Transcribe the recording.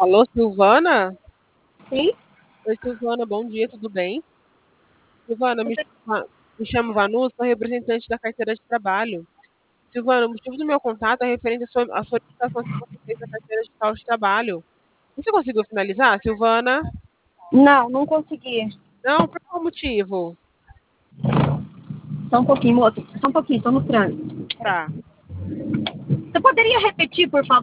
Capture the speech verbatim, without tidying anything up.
Alô, Silvana? Sim? Oi, Silvana, bom dia, tudo bem? Silvana, me, Você- chama- me chamo Vanusa, sou representante da carteira de trabalho. Silvana, o motivo do meu contato é referente à sua, à solicitação que você fez da carteira de tal de trabalho. Você conseguiu finalizar, Silvana? Não, não consegui. Não, por qual motivo? Só um pouquinho, moço. Só um pouquinho, tô no trânsito. Tá. Você poderia repetir, por favor?